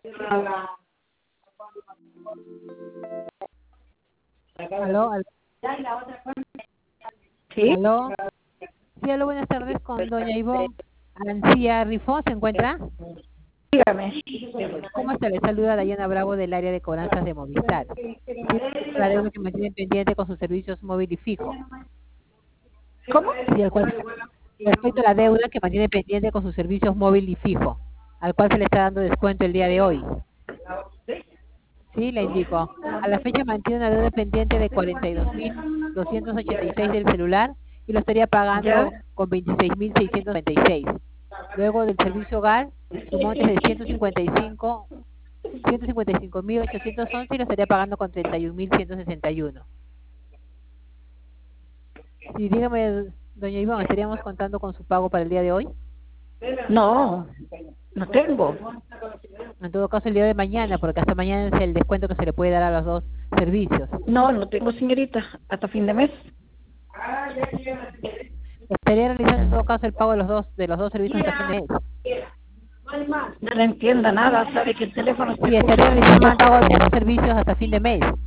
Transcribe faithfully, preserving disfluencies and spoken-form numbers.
Aló, aló, ¿Sí? aló. Sí, aló, buenas tardes con doña Ivonne Ancía Rifón, ¿se encuentra? Dígame. ¿Cómo está? Le saluda Dayana Bravo del área de cobranzas de Movistar. Sí, la deuda que mantiene pendiente con sus servicios móvil y fijo. ¿Cómo? Sí, al cual, respecto a la deuda que mantiene pendiente con sus servicios móvil y fijo, al cual se le está dando descuento el día de hoy. Sí, le indico. A la fecha mantiene una deuda pendiente de cuarenta y dos mil doscientos ochenta y seis del celular y lo estaría ¿Ya? pagando con veintiséis mil seiscientos noventa y seis. Luego del servicio hogar, su monte es de ciento cincuenta y cinco ciento cincuenta y cinco mil ochocientos once y lo estaría pagando con treinta y un mil ciento sesenta y uno. Sí, dígame, doña Ivonne, ¿estaríamos contando con su pago para el día de hoy? No, no tengo. En todo caso, el día de mañana, porque hasta mañana es el descuento que se le puede dar a los dos servicios. No, no tengo, señorita. Hasta fin de mes. Estaría realizando en todo caso el pago de los dos de los dos servicios hasta fin de mes. No le entienda nada. Sabe que el teléfono se Sí, escucha estaría muy realizando el mal. pago de los servicios hasta fin de mes.